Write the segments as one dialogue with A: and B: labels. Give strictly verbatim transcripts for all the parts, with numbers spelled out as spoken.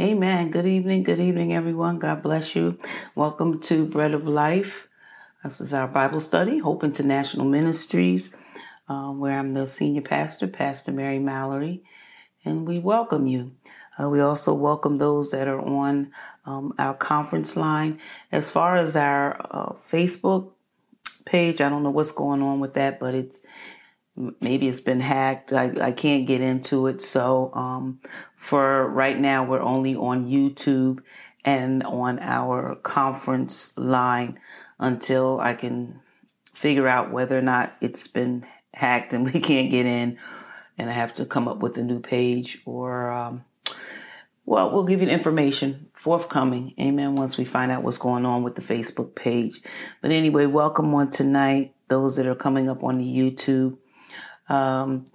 A: Amen. Good evening. Good evening, everyone. God bless you. Welcome to Bread of Life. This is our Bible study, Hope International Ministries, um, where I'm the senior pastor, Pastor Mary Mallory, and we welcome you. Uh, we also welcome those that are on um, our conference line. As far as our uh, Facebook page, I don't know what's going on with that, but it's maybe it's been hacked. I, I can't get into it. So um, for right now, we're only on YouTube and on our conference line until I can figure out whether or not it's been hacked and we can't get in and I have to come up with a new page or, um, well, we'll give you the information forthcoming. Amen. Once we find out what's going on with the Facebook page. But anyway, welcome on tonight. Those that are coming up on the YouTube. Um,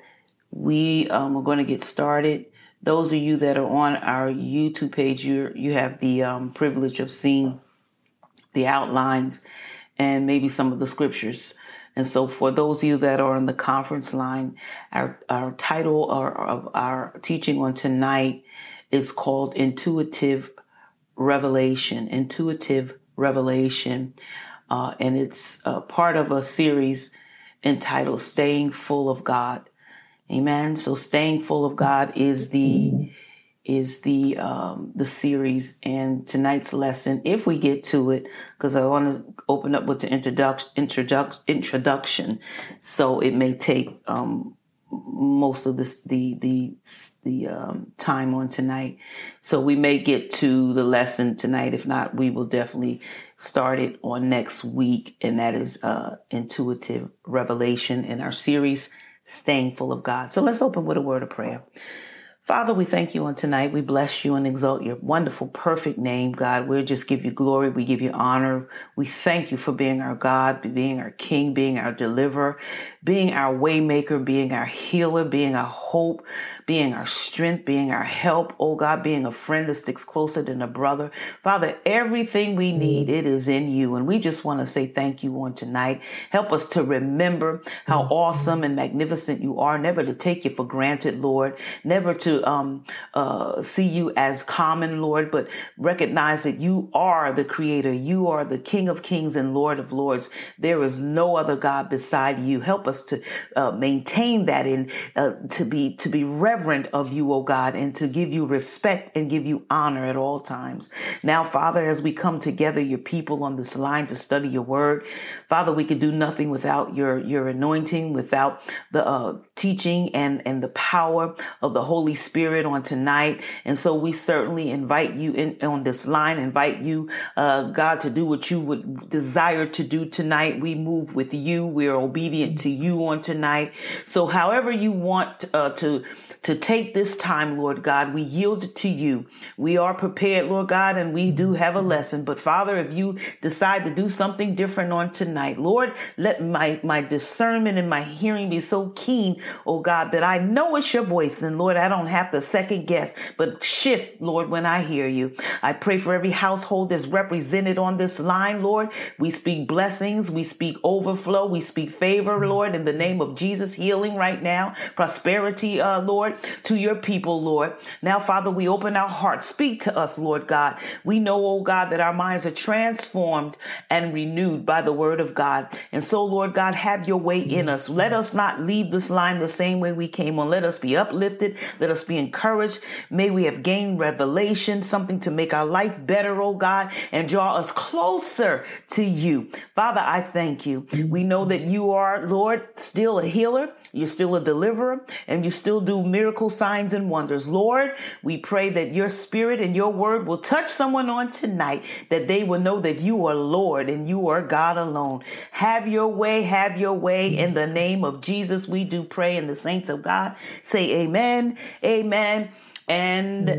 A: we um, are going to get started. Those of you that are on our YouTube page, you you have the um, privilege of seeing the outlines and maybe some of the scriptures. And so for those of you that are on the conference line, our, our title of our teaching on tonight is called Intuitive Revelation. Intuitive Revelation. Uh, and it's uh, part of a series entitled Staying Full of God. Amen. So Staying Full of God is the is the um, the series, and tonight's lesson, if we get to it, because I want to open up with the introduction, introduction, introduction. So it may take um, most of this the the the um, time on tonight. So we may get to the lesson tonight. If not, we will definitely start it on next week, and that is uh, Intuitive Revelation in our series, Staying Full of God. So let's open with a word of prayer. Father, we thank you on tonight. We bless you and exalt your wonderful, perfect name, God. We'll just give you glory. We give you honor. We thank you for being our God, being our King, being our deliverer, being our way maker, being our healer, being our hope, being our strength, being our help, oh God, being a friend that sticks closer than a brother. Father, everything we need, it is in you. And we just want to say thank you on tonight. Help us to remember how awesome and magnificent you are, never to take you for granted, Lord, never to um, uh, see you as common, Lord, but recognize that you are the creator. You are the King of kings and Lord of lords. There is no other God beside you. Help us to uh, maintain that and uh, to be to be reverent of you, oh God, and to give you respect and give you honor at all times. Now, Father, as we come together, your people on this line to study your word, Father, we could do nothing without your your anointing, without the uh, teaching and and the power of the Holy Spirit on tonight. And so we certainly invite you in on this line, invite you, uh, God, to do what you would desire to do tonight. We move with you. We're obedient to you on tonight. So however you want uh, to to take this time, Lord God, we yield it to you. We are prepared, Lord God, and we do have a lesson. But Father, if you decide to do something different on tonight, Lord, let my, my discernment and my hearing be so keen, oh God, that I know it's your voice. And Lord, I don't have to second guess, but shift, Lord, when I hear you. I pray for every household that's represented on this line, Lord. We speak blessings. We speak overflow. We speak favor, Lord, in the name of Jesus, healing right now, prosperity, uh, Lord, to your people, Lord. Now, Father, we open our hearts. Speak to us, Lord God. We know, oh God, that our minds are transformed and renewed by the word of God. And so, Lord God, have your way in us. Let us not leave this line the same way we came on. Let us be uplifted. Let us be encouraged. May we have gained revelation, something to make our life better, oh God, and draw us closer to you. Father, I thank you. We know that you are, Lord, still a healer. You're still a deliverer, and you still do miracle signs and wonders. Lord, we pray that your spirit and your word will touch someone on tonight, that they will know that you are Lord and you are God alone. Have your way, have your way. In the name of Jesus, we do pray, and the saints of God say amen, amen, and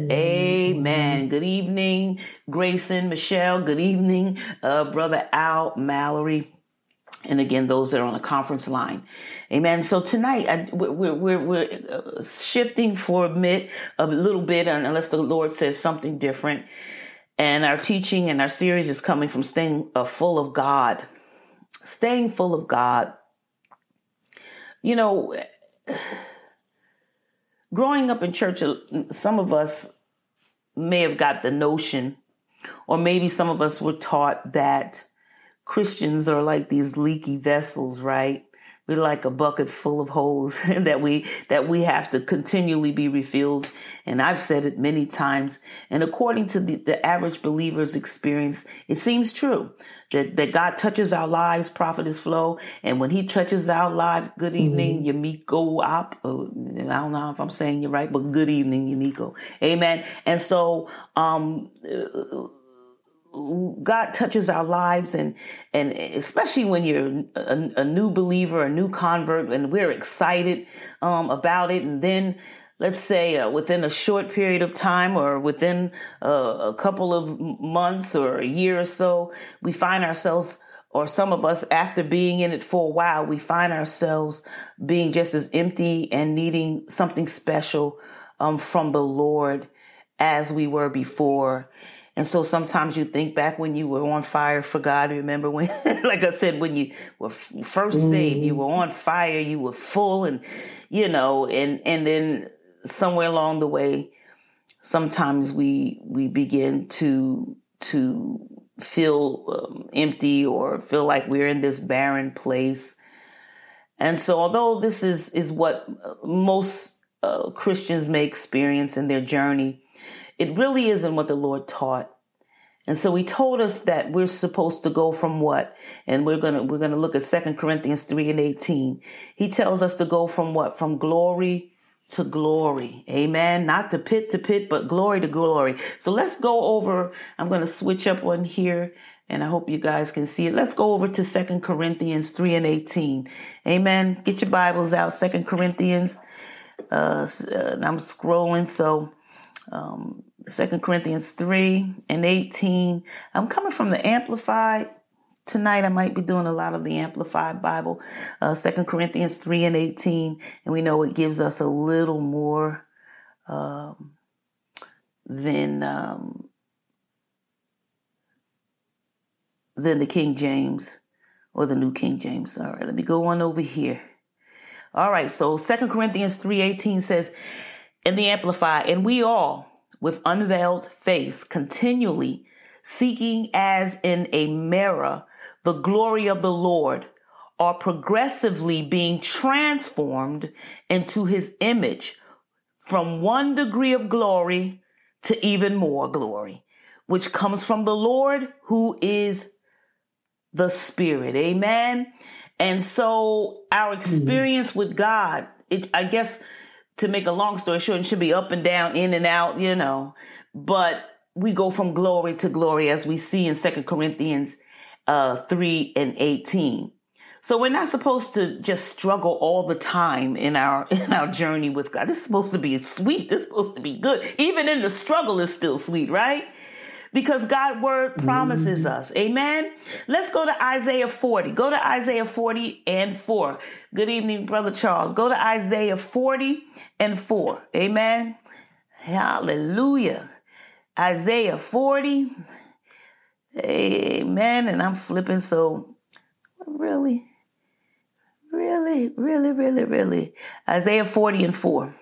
A: amen. Good evening, Grayson, Michelle. Good evening, uh, Brother Al, Mallory. And again, those that are on the conference line. Amen. So tonight, I, we're, we're, we're uh, shifting for a bit, a little bit, unless the Lord says something different. And our teaching and our series is coming from staying uh, full of God. Staying full of God. You know, growing up in church, some of us may have got the notion, or maybe some of us were taught that Christians are like these leaky vessels, right? We're like a bucket full of holes that we that we have to continually be refilled. And I've said it many times. And according to the, the average believer's experience, it seems true that, that God touches our lives, Prophetess Flo. And when he touches our life, good evening, mm-hmm. Yamiko Op. I don't know if I'm saying you're right, but good evening, Yamiko. Amen. And so, um, God touches our lives, and and especially when you're a, a new believer, a new convert, and we're excited um, about it. And then, let's say uh, within a short period of time, or within uh, a couple of months or a year or so, we find ourselves, or some of us, after being in it for a while, we find ourselves being just as empty and needing something special um, from the Lord as we were before. And so sometimes you think back when you were on fire for God. Remember when, like I said, when you were first saved, you were on fire, you were full, and, you know, and, and then somewhere along the way, sometimes we, we begin to, to feel um, empty, or feel like we're in this barren place. And so although this is, is what most uh, Christians may experience in their journey, it really isn't what the Lord taught. And so he told us that we're supposed to go from what? And we're going to, we're going to look at Second Corinthians three and eighteen. He tells us to go from what? From glory to glory. Amen. Not to pit to pit, but glory to glory. So let's go over, I'm going to switch up one here, and I hope you guys can see it. Let's go over to Second Corinthians three and eighteen. Amen. Get your Bibles out. Second Corinthians. Uh, and I'm scrolling. So, um, Second Corinthians three and eighteen. I'm coming from the Amplified. Tonight I might be doing a lot of the Amplified Bible. Uh, Second Corinthians three and eighteen. And we know it gives us a little more um, than, um, than the King James or the New King James. All right, let me go on over here. All right, so Second Corinthians three eighteen says in the Amplified, and we all, with unveiled face, continually seeking as in a mirror the glory of the Lord, are progressively being transformed into his image from one degree of glory to even more glory, which comes from the Lord, who is the Spirit. Amen. And so our experience with God, it, I guess, to make a long story short, it should be up and down, in and out, you know, but we go from glory to glory, as we see in Second Corinthians uh, three and eighteen. So we're not supposed to just struggle all the time in our in our journey with God. This is supposed to be sweet. This is supposed to be good. Even in the struggle is still sweet, right? Because God's word promises mm-hmm. us. Amen. Let's go to Isaiah forty. Go to Isaiah forty and four. Good evening, Brother Charles. Go to Isaiah forty and four. Amen. Hallelujah. Isaiah forty. Amen. And I'm flipping. So really, really, really, really, really. Isaiah forty and four.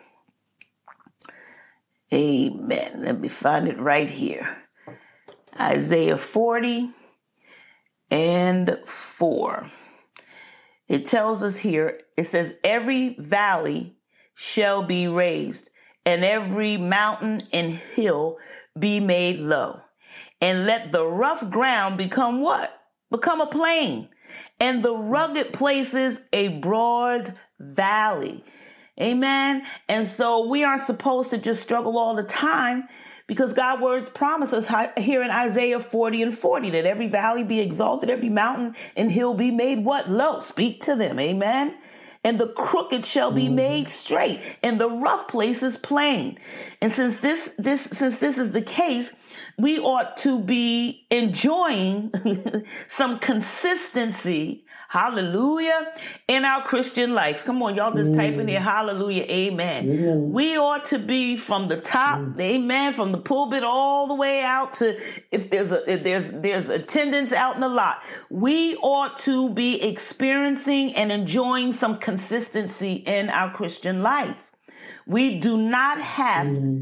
A: Amen. Let me find it right here. Isaiah forty and four. It tells us here, it says, every valley shall be raised, and every mountain and hill be made low. And let the rough ground become what? Become a plain, and the rugged places a broad valley. Amen. And so we aren't supposed to just struggle all the time, because God's words promise us here in Isaiah forty and forty that every valley be exalted, every mountain and hill be made what? Low. Speak to them. Amen. And the crooked shall be made straight, and the rough places plain. And since this, this, since this is the case, we ought to be enjoying some consistency, hallelujah, in our Christian life. Come on, y'all just mm. type in there, hallelujah, amen. Mm. We ought to be from the top, mm. amen, from the pulpit all the way out to, if there's a if there's there's attendance out in the lot, we ought to be experiencing and enjoying some consistency in our Christian life. We do not have mm.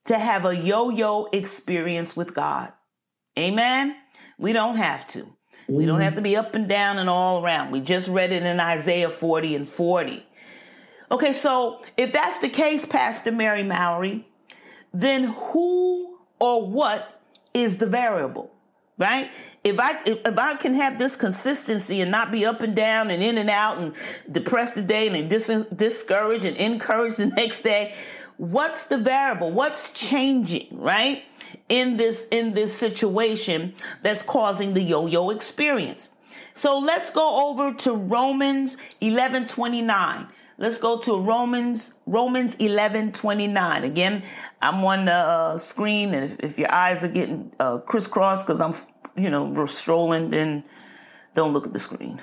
A: to have a yo-yo experience with God. Amen. We don't have to. Mm-hmm. We don't have to be up and down and all around. We just read it in Isaiah forty and forty. Okay, so if that's the case, Pastor Mary Mallory, then who or what is the variable, right? If I if, if I can have this consistency and not be up and down and in and out and depressed today and dis- discouraged and encouraged the next day, what's the variable? What's changing, right? In this in this situation that's causing the yo-yo experience. So let's go over to Romans eleven twenty-nine. Let's go to Romans, Romans eleven twenty-nine. Again, I'm on the uh, screen, and if, if your eyes are getting uh, crisscrossed because I'm, you know, strolling, then don't look at the screen.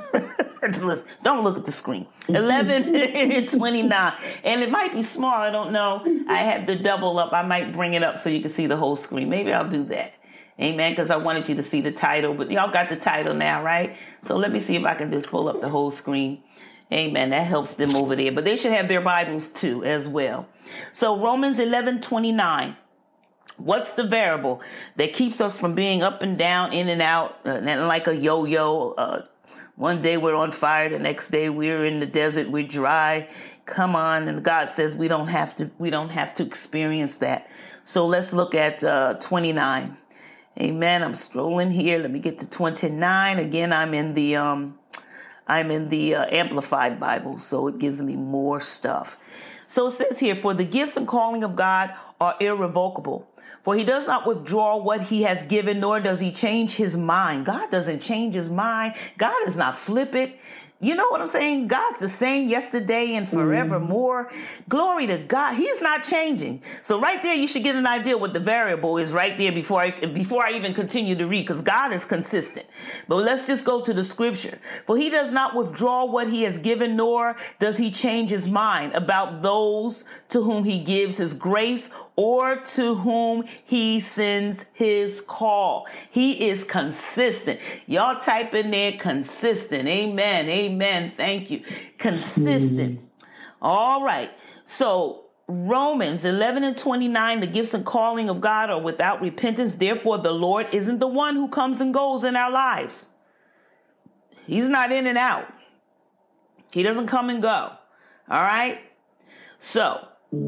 A: Don't look at the screen. eleven twenty-nine. And it might be small. I don't know. I have the double up. I might bring it up so you can see the whole screen. Maybe I'll do that. Amen. Because I wanted you to see the title, but y'all got the title now, right? So let me see if I can just pull up the whole screen. Amen. That helps them over there. But they should have their Bibles too as well. So Romans eleven twenty-nine. What's the variable that keeps us from being up and down, in and out, uh, like a yo-yo? Uh, one day we're on fire. The next day we're in the desert. We're dry. Come on. And God says we don't have to, we don't have to experience that. So let's look at uh, twenty-nine. Amen. I'm strolling here. Let me get to twenty-nine. Again, I'm in the, um, I'm in the uh, Amplified Bible, so it gives me more stuff. So it says here, for the gifts and calling of God are irrevocable. For he does not withdraw what he has given, nor does he change his mind. God doesn't change his mind. God is not flippant. You know what I'm saying? God's the same yesterday and forevermore. Mm. Glory to God. He's not changing. So right there, you should get an idea what the variable is right there before I, before I even continue to read, because God is consistent. But let's just go to the scripture. For he does not withdraw what he has given, nor does he change his mind about those to whom he gives his grace or to whom he sends his call. He is consistent. Y'all type in there consistent. Amen. Amen. Thank you. Consistent. Mm. All right. So Romans eleven and twenty-nine, the gifts and calling of God are without repentance. Therefore, the Lord isn't the one who comes and goes in our lives. He's not in and out. He doesn't come and go. All right. So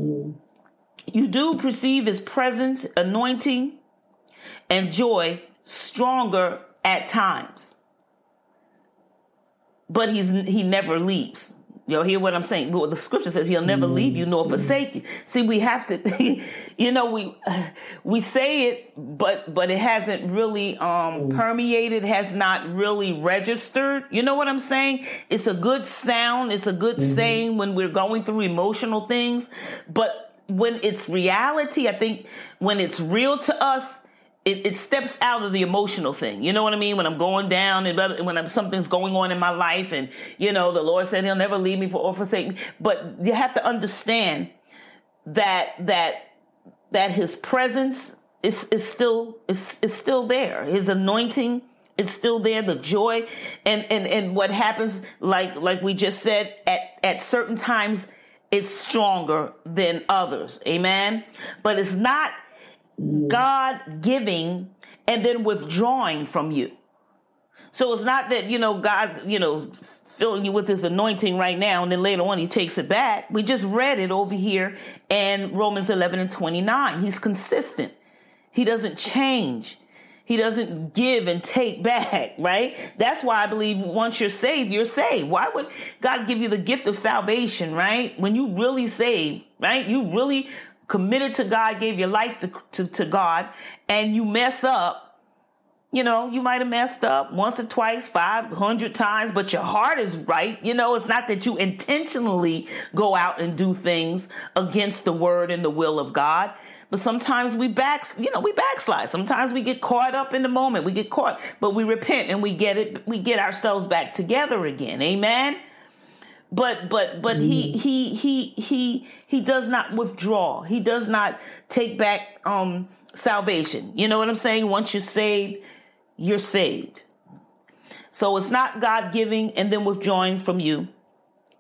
A: you do perceive his presence, anointing, and joy stronger at times. But he's he never leaves. Y'all hear what I'm saying? Well, the scripture says he'll never leave you nor forsake you. See, we have to, you know, we we say it, but but it hasn't really um, permeated, has not really registered. You know what I'm saying? It's a good sound. It's a good mm-hmm. saying when we're going through emotional things. But when it's reality, I think when it's real to us, It, it steps out of the emotional thing. You know what I mean? When I'm going down and when I'm, something's going on in my life and, you know, the Lord said he'll never leave me for or forsake me. But you have to understand that, that, that his presence is, is still, is, is still there. His anointing is still there. The joy and, and, and what happens, like, like we just said, at, at certain times, it's stronger than others. Amen. But it's not God giving and then withdrawing from you. So it's not that, you know, God, you know, filling you with his anointing right now and then later on he takes it back. We just read it over here in Romans eleven and twenty-nine. He's consistent. He doesn't change. He doesn't give and take back, right? That's why I believe once you're saved, you're saved. Why would God give you the gift of salvation, right? When you really saved, right? You really committed to God, gave your life to, to, to God, and you mess up, you know, you might have messed up once or twice, five hundred times, but your heart is right. You know, it's not that you intentionally go out and do things against the word and the will of God. But sometimes we back, you know, we backslide. Sometimes we get caught up in the moment. We get caught, but we repent and we get it. We get ourselves back together again. Amen. But but but he he he he he does not withdraw. He does not take back um salvation. You know what I'm saying? Once you're saved, you're saved. So it's not God giving and then withdrawing from you.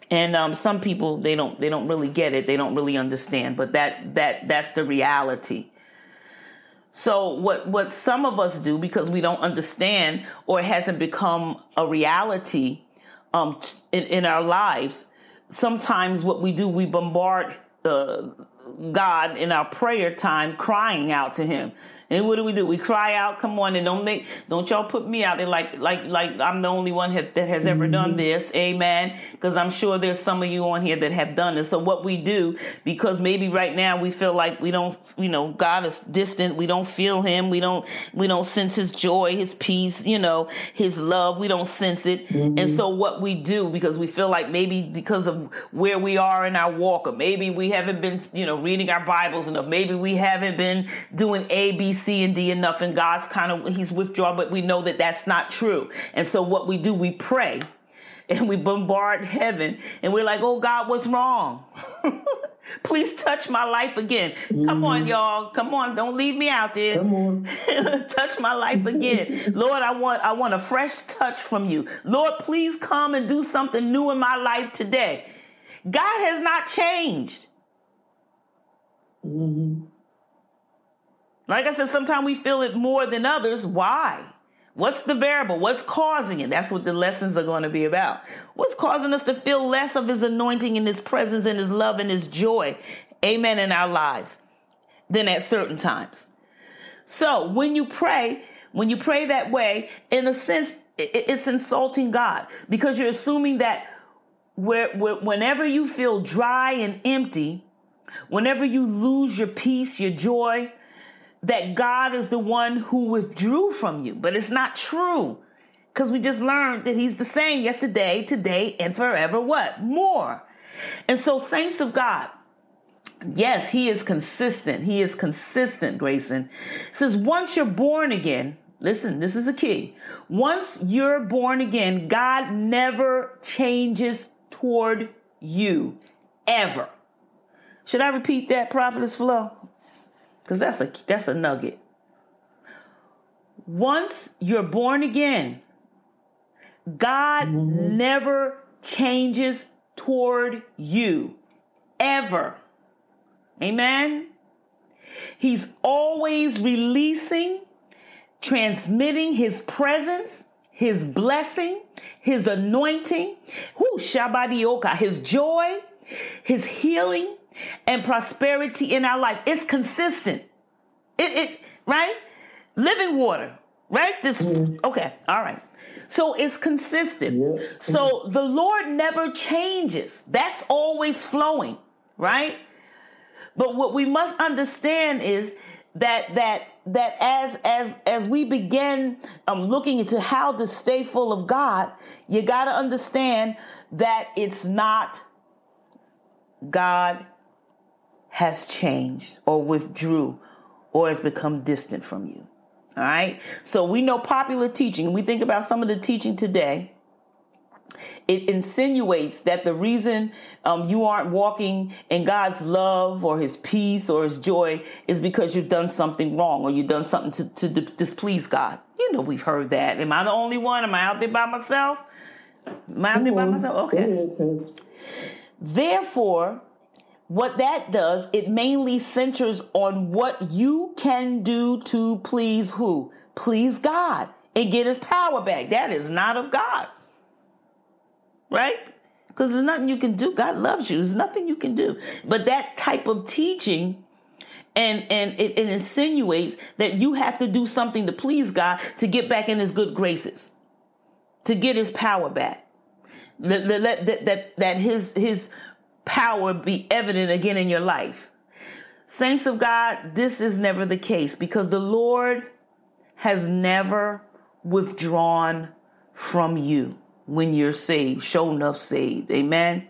A: And um, some people, they don't they don't really get it. They don't really understand. But that that that's the reality. So what what some of us do, because we don't understand, or it hasn't become a reality um, t- in, in our lives, sometimes what we do, we bombard uh, God in our prayer time, crying out to him. And what do we do? We cry out, come on, and don't make, don't y'all put me out there like, like, like I'm the only one have, that has ever done this. Amen. Because I'm sure there's some of you on here that have done this. So what we do, because maybe right now we feel like we don't, you know, God is distant. We don't feel him. We don't, we don't sense his joy, his peace, you know, his love. We don't sense it. Mm-hmm. And so what we do, because we feel like maybe because of where we are in our walk, or maybe we haven't been, you know, reading our Bibles enough. Maybe we haven't been doing A, B, C, and D enough, and God's kind of, he's withdrawn, but we know that that's not true. And so what we do, we pray and we bombard heaven, and we're like, oh God, what's wrong? Please touch my life again. Mm-hmm. Come on, y'all. Come on. Don't leave me out there. Come on. Touch my life again. Lord, I want, I want a fresh touch from you. Lord, please come and do something new in my life today. God has not changed. Mm-hmm. Like I said, sometimes we feel it more than others. Why? What's the variable? What's causing it? That's what the lessons are going to be about. What's causing us to feel less of his anointing and his presence and his love and his joy, amen, in our lives than at certain times? So when you pray, when you pray that way, in a sense, it's insulting God, because you're assuming that where, where, whenever you feel dry and empty, whenever you lose your peace, your joy, that God is the one who withdrew from you. But it's not true, because we just learned that he's the same yesterday, today, and forever. What? More. And so, saints of God, yes, he is consistent. He is consistent, Grayson. It says, once you're born again, listen, this is a key. Once you're born again, God never changes toward you, ever. Should I repeat that, Prophetess Flo? Because that's a that's a nugget. Once you're born again, God mm-hmm. never changes toward you, ever. Amen? He's always releasing, transmitting his presence, his blessing, his anointing, whoo, Shabadioka, his joy, his healing, and prosperity in our life. It's consistent. It, it right? Living water, right? This, mm. okay, all right. So it's consistent. Yeah. So the Lord never changes. That's always flowing, right? But what we must understand is that that that as as as we begin um, looking into how to stay full of God, you got to understand that it's not God has changed or withdrew or has become distant from you. All right. So we know popular teaching, and we think about some of the teaching today. It insinuates that the reason um, you aren't walking in God's love or his peace or his joy is because you've done something wrong, or you've done something to, to displease God. You know, we've heard that. Am I the only one? Am I out there by myself? Am I out there by myself? Okay. Therefore, what that does, it mainly centers on what you can do to please who? Please God and get his power back. That is not of God. Right? Because there's nothing you can do. God loves you. There's nothing you can do. But that type of teaching, and, and it, it insinuates that you have to do something to please God to get back in his good graces, to get his power back. Let, let, that, that, that his, his power be evident again in your life. Saints of God, this is never the case, because the Lord has never withdrawn from you when you're saved, sure enough saved. Amen.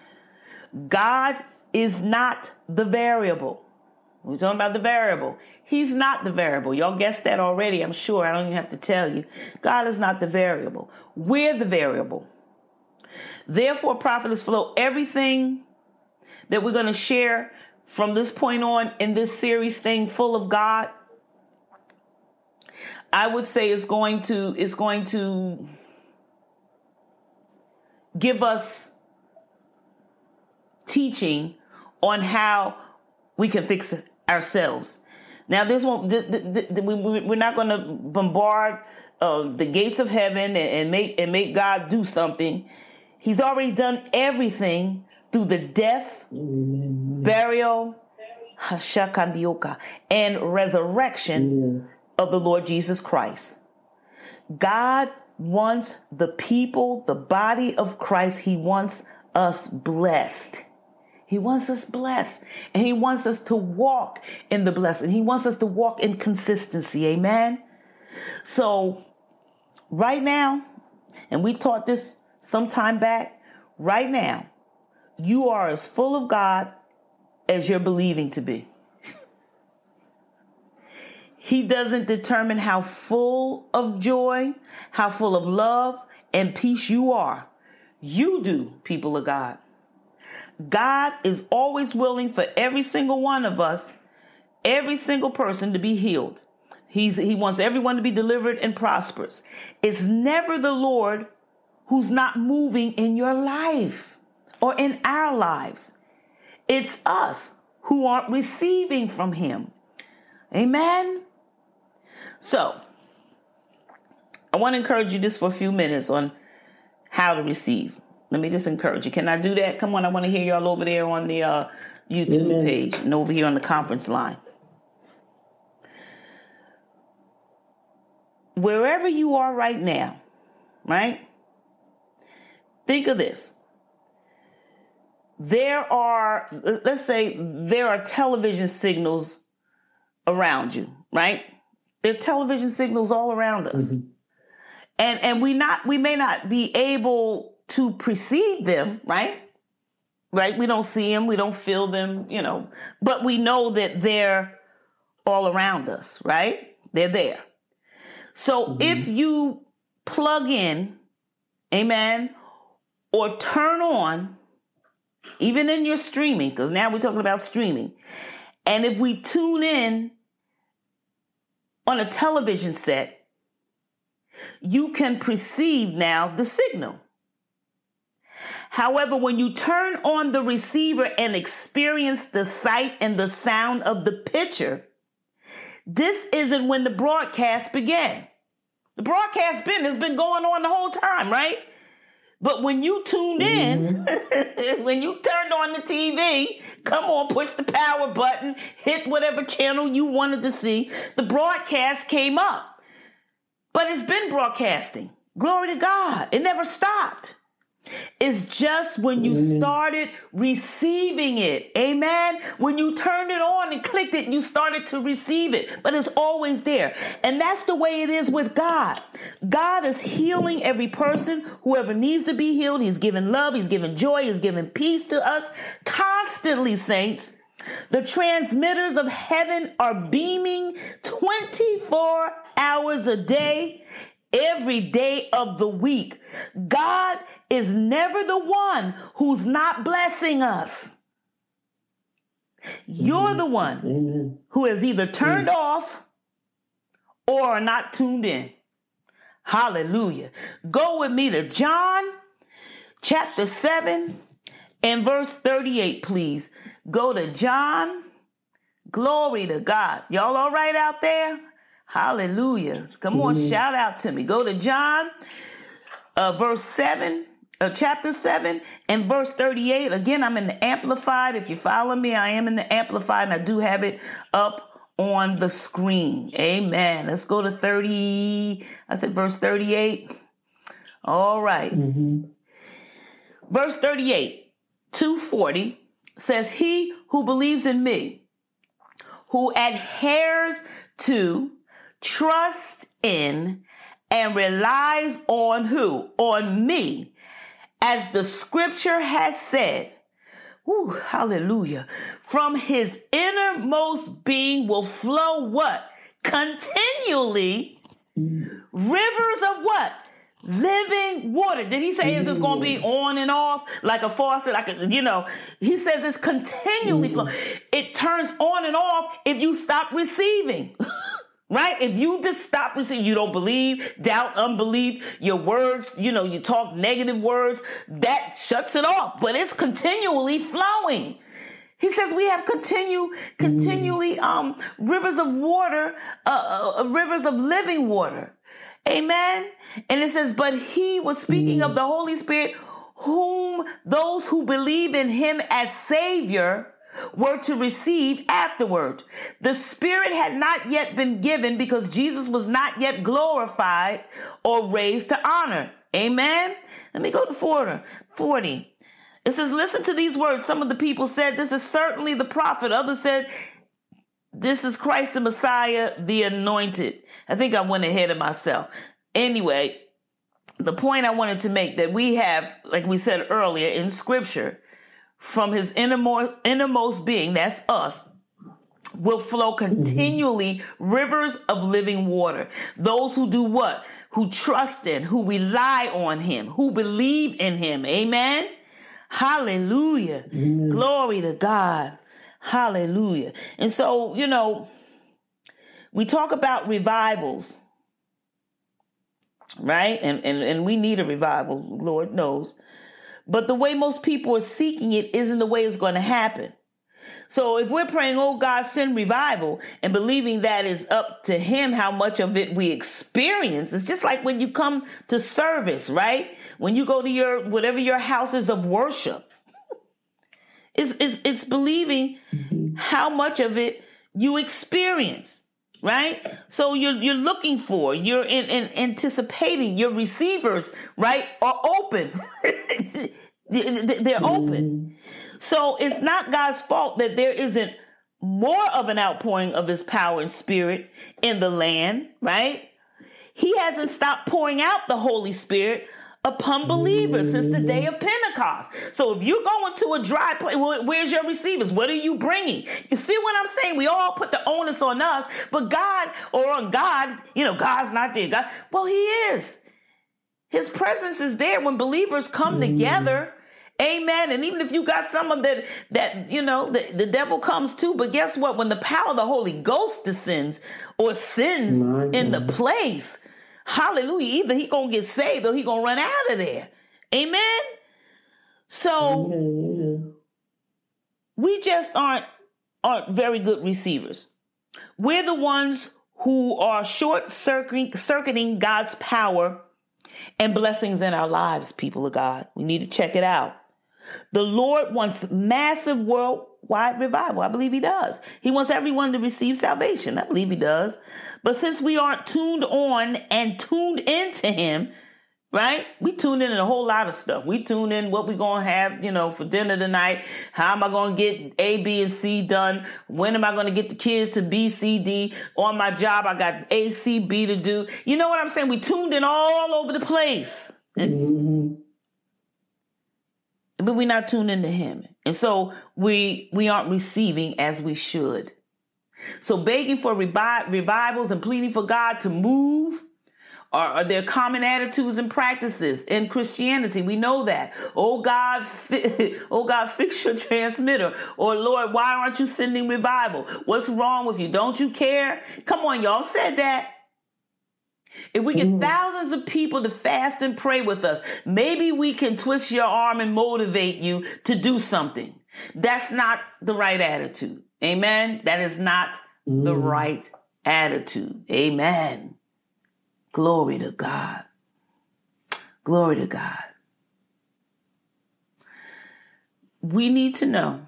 A: God is not the variable. We're talking about the variable. He's not the variable. Y'all guessed that already, I'm sure. I don't even have to tell you. God is not the variable. We're the variable. Therefore, Prophetess Flo, everything that we're going to share from this point on in this series, Staying Full of God, I would say is going to is going to give us teaching on how we can fix ourselves. Now, this won't. Th- th- th- we, we're not going to bombard uh, the gates of heaven and, and make and make God do something. He's already done everything through the death, mm-hmm. burial, hashakandioka, and resurrection mm-hmm. of the Lord Jesus Christ. God wants the people, the body of Christ. He wants us blessed. He wants us blessed, and he wants us to walk in the blessing. He wants us to walk in consistency. Amen. So right now, and we taught this some time back, right now, you are as full of God as you're believing to be. He doesn't determine how full of joy, how full of love and peace you are. You do, people of God. God is always willing for every single one of us, every single person to be healed. He's, he wants everyone to be delivered and prosperous. It's never the Lord who's not moving in your life or in our lives. It's us who aren't receiving from him. Amen. So I want to encourage you just for a few minutes on how to receive. Let me just encourage you. Can I do that? Come on. I want to hear y'all over there on the uh, YouTube Amen. Page and over here on the conference line. Wherever you are right now, right? Think of this. There are, let's say there are television signals around you, right? There are television signals all around us. Mm-hmm. And and we not we may not be able to perceive them, right? Right? We don't see them, we don't feel them, you know, but we know that they're all around us, right? They're there. So mm-hmm. if you plug in, amen, or turn on, even in your streaming, because now we're talking about streaming, and if we tune in on a television set, you can perceive now the signal. However, when you turn on the receiver and experience the sight and the sound of the picture, this isn't when the broadcast began. The broadcast been has been going on the whole time, right? But when you tuned in, mm-hmm. when you turned on the T V, come on, push the power button, hit whatever channel you wanted to see, the broadcast came up. But it's been broadcasting. Glory to God. It never stopped. It's just when you started receiving it. Amen. When you turned it on and clicked it, you started to receive it. But it's always there. And that's the way it is with God. God is healing every person, whoever needs to be healed. He's giving love. He's giving joy. He's giving peace to us constantly, saints. The transmitters of heaven are beaming twenty-four hours a day, every day of the week. God is never the one who's not blessing us. You're mm-hmm. the one mm-hmm. who has either turned mm-hmm. off or are not tuned in. Hallelujah. Go with me to John chapter seven and verse thirty-eight, please. Go to John. Glory to God. Y'all all right out there? Hallelujah. Come on, mm-hmm. shout out to me. Go to John, uh, verse seven, uh, chapter seven, and verse thirty-eight. Again, I'm in the Amplified. If you follow me, I am in the Amplified, and I do have it up on the screen. Amen. Let's go to thirty. I said verse thirty-eight. All right. Mm-hmm. Verse thirty-eight, two forty says, he who believes in me, who adheres to, trust in, and relies on who? On me. As the scripture has said, whew, hallelujah, from his innermost being will flow what? Continually rivers of what? Living water. Did he say is this going to be on and off like a faucet? Like a, you know, he says it's continually flowing. It turns on and off if you stop receiving. right? If you just stop receiving, you don't believe, doubt, unbelief, your words, you know, you talk negative words, that shuts it off, but it's continually flowing. He says we have continue, continually um, rivers of water, uh, uh, rivers of living water. Amen. And it says, but he was speaking of the Holy Spirit, whom those who believe in him as Savior were to receive afterward. The Spirit had not yet been given because Jesus was not yet glorified or raised to honor. Amen. Let me go to forty. It says, listen to these words. Some of the people said, this is certainly the prophet. Others said, this is Christ the Messiah, the anointed. I think I went ahead of myself. Anyway, the point I wanted to make that we have, like we said earlier in scripture, from his innermost, innermost being, that's us, will flow continually rivers of living water. Those who do what? Who trust in, who rely on him, who believe in him. Amen. Hallelujah. Amen. Glory to God. Hallelujah. And so, you know, we talk about revivals, right? And, and, and we need a revival, Lord knows. But the way most people are seeking it isn't the way it's going to happen. So if we're praying, oh God, send revival, and believing that it's up to him how much of it we experience, it's just like when you come to service, right? When you go to your, whatever your houses of worship, it's, it's, it's believing how much of it you experience, right? So you're, you're looking for, you're in, in anticipating, your receivers, right, are open. They're open. So it's not God's fault that there isn't more of an outpouring of his power and spirit in the land, right? He hasn't stopped pouring out the Holy Spirit upon believers since the day of Pentecost. So if you're going to a dry place, where's your receivers? What are you bringing? You see what I'm saying? We all put the onus on us, but God, or on God, you know, God's not there. God, well, he is. His presence is there when believers come together. Amen. And even if you got some of that, that, you know, the, the devil comes too. But guess what? When the power of the Holy Ghost descends or sins in the place, hallelujah, either he going to get saved or he going to run out of there. Amen. So Amen. we just aren't, aren't very good receivers. We're the ones who are short circuiting, circuiting God's power and blessings in our lives, people of God. We need to check it out. The Lord wants massive worldwide revival. I believe he does. He wants everyone to receive salvation. I believe he does. But since we aren't tuned on and tuned into him, right? We tune in a whole lot of stuff. We tune in what we're going to have, you know, for dinner tonight. How am I going to get A, B, and C done? When am I going to get the kids to B, C, D? On my job, I got A, C, B to do. You know what I'm saying? We tuned in all over the place. Mm-hmm. But we're not tuned into him. And so we we aren't receiving as we should. So begging for revi- revivals and pleading for God to move are, are there common attitudes and practices in Christianity. We know that. Oh God, fi- oh God, fix your transmitter. Or Lord, why aren't you sending revival? What's wrong with you? Don't you care? Come on, y'all said that. If we get mm. thousands of people to fast and pray with us, maybe we can twist your arm and motivate you to do something. That's not the right attitude. Amen. That is not mm. the right attitude. Amen. Glory to God. Glory to God. We need to know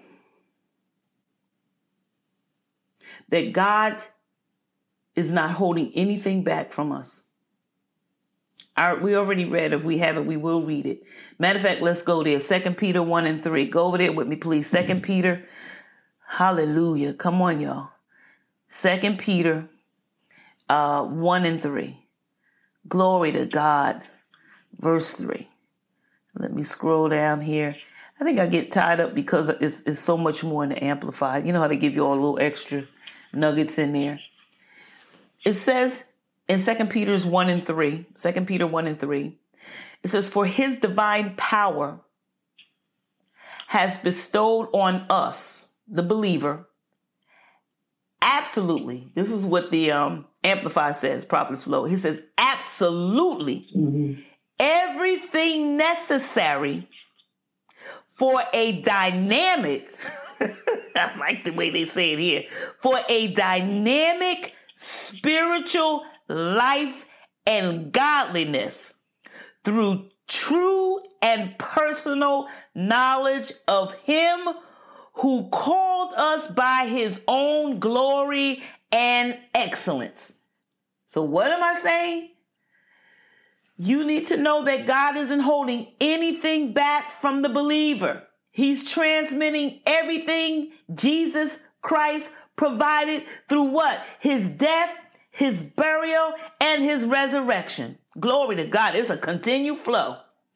A: that God is not holding anything back from us. Our, we already read. If we haven't, we will read it. Matter of fact, let's go there. Second Peter one and three. Go over there with me, please. Second Peter. Hallelujah. Come on, y'all. Second Peter uh, one and three. Glory to God. Verse three. Let me scroll down here. I think I get tied up because it's, it's so much more in the Amplified. You know how they give you all a little extra nuggets in there. It says in Second Peter's one and three, Second Peter one and three, it says, for his divine power has bestowed on us, the believer, absolutely. This is what the um, Amplify says, Prophet Flo. He says, absolutely. Mm-hmm. Everything necessary for a dynamic, I like the way they say it here, for a dynamic spiritual life and godliness through true and personal knowledge of Him who called us by His own glory and excellence. So what am I saying? You need to know that God isn't holding anything back from the believer. He's transmitting everything Jesus Christ provided through what? His death, His burial, and His resurrection. Glory to God. It's a continued flow.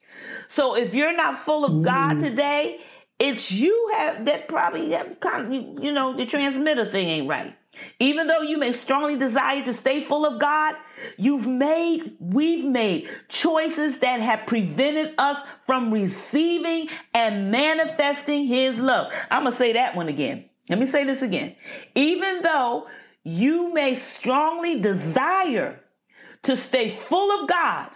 A: So if you're not full of God today, it's you have that probably have kind of, you know, the transmitter thing ain't right. Even though you may strongly desire to stay full of God, you've made, we've made choices that have prevented us from receiving and manifesting His love. I'm going to say that one again. Let me say this again. Even though you may strongly desire to stay full of God,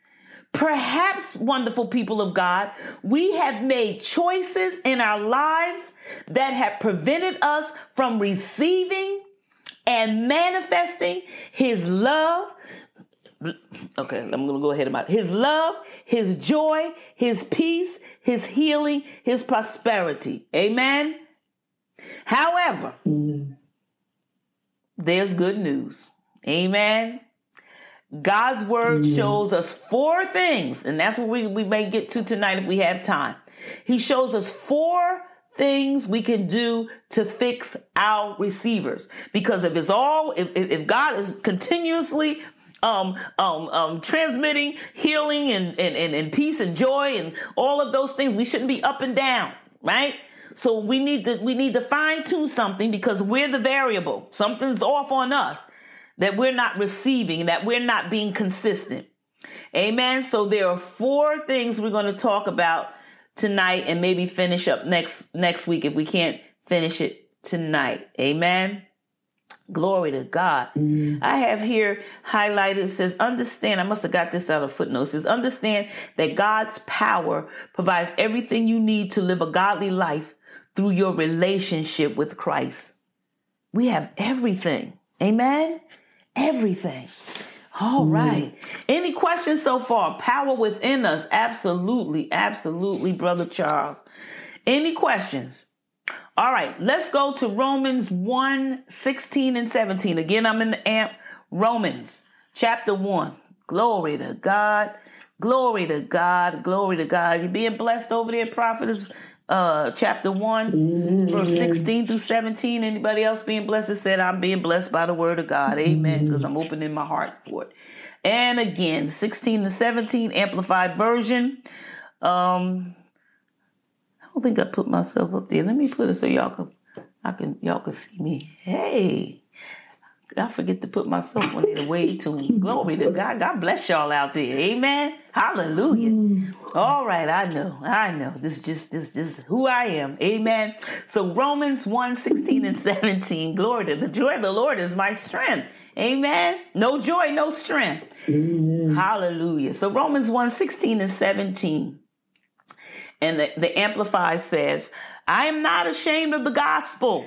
A: perhaps, wonderful people of God, we have made choices in our lives that have prevented us from receiving and manifesting His love. Okay, I'm going to go ahead about His love, His joy, His peace, His healing, His prosperity. Amen. However, mm. there's good news. Amen. God's word mm. shows us four things, and that's what we, we may get to tonight if we have time. He shows us four things we can do to fix our receivers. Because if it's all, if, if God is continuously um, um, um, transmitting healing and, and, and, and peace and joy and all of those things, we shouldn't be up and down, right? So we need to, we need to fine tune something because we're the variable. Something's off on us that we're not receiving, that we're not being consistent. Amen. So there are four things we're going to talk about tonight and maybe finish up next, next week if we can't finish it tonight. Amen. Glory to God. Mm. I have here highlighted, it says, understand, I must have got this out of footnotes. It says, understand that God's power provides everything you need to live a godly life through your relationship with Christ. We have everything. Amen. Everything. All mm. right. Any questions so far? Power within us. Absolutely. Absolutely, Brother Charles. Any questions? All right. Let's go to Romans one, sixteen and seventeen. Again, I'm in the amp. Romans chapter one. Glory to God. Glory to God. Glory to God. You're being blessed over there, Prophetess. Uh, chapter one, mm-hmm. verse sixteen through seventeen. Anybody else being blessed? It said, I'm being blessed by the word of God. Amen. Because I'm opening my heart for it. And again, sixteen to seventeen, amplified version. Um, I don't think I put myself up there. Let me put it so y'all can, I can, y'all can see me. Hey, I forget to put myself on there to wave to him. Glory to God. God bless y'all out there. Amen. Hallelujah. Mm. All right. I know. I know. This is just this, this is who I am. Amen. So Romans one, sixteen and seventeen. Glory to the joy of the Lord is my strength. Amen. No joy, no strength. Mm. Hallelujah. So Romans one, sixteen and seventeen. And the, the Amplified says, I am not ashamed of the gospel,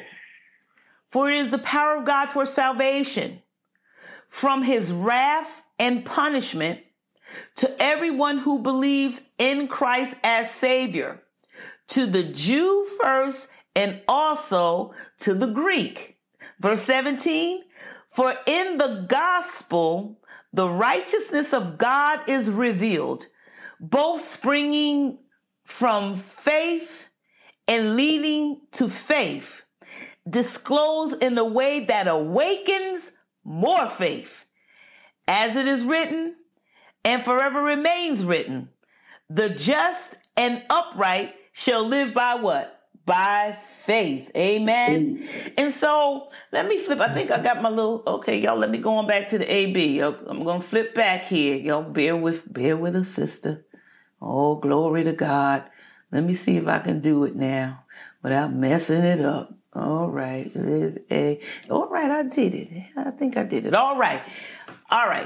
A: for it is the power of God for salvation from His wrath and punishment to everyone who believes in Christ as Savior, to the Jew first and also to the Greek. Verse seventeen, for in the gospel, the righteousness of God is revealed, both springing from faith and leading to faith, disclosed in a way that awakens more faith. As it is written, and forever remains written, the just and upright shall live by what? By faith. Amen. Mm. And so let me flip. I think I got my little, okay, y'all, let me go on back to the A B. I'm going to flip back here. Y'all bear with, bear with us, sister. Oh, glory to God. Let me see if I can do it now without messing it up. All right. There's a, all right, I did it. I think I did it. All right. All right.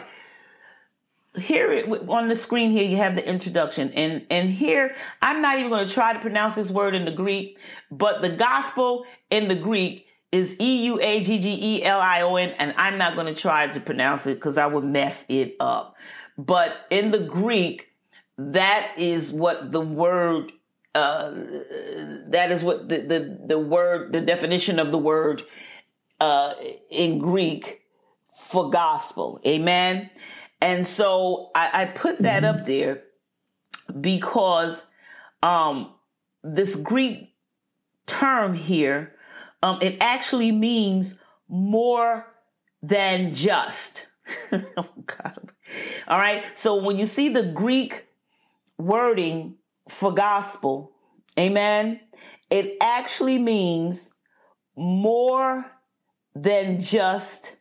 A: Here it, on the screen here, you have the introduction. And, and here, I'm not even going to try to pronounce this word in the Greek, but the gospel in the Greek is E U A G G E L I O N, and I'm not going to try to pronounce it because I would mess it up. But in the Greek, that is what the word, uh, that is what the, the, the word, the definition of the word uh, in Greek for gospel. Amen. And so I, I put that up there because um, this Greek term here, um, it actually means more than just. Oh, God. All right. So when you see the Greek wording for gospel, amen, it actually means more than just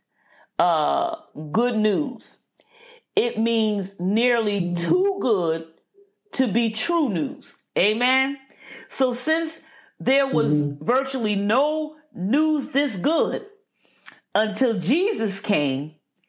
A: uh, good news. It means nearly too good to be true news. Amen. So since there was mm-hmm. virtually no news this good until Jesus came,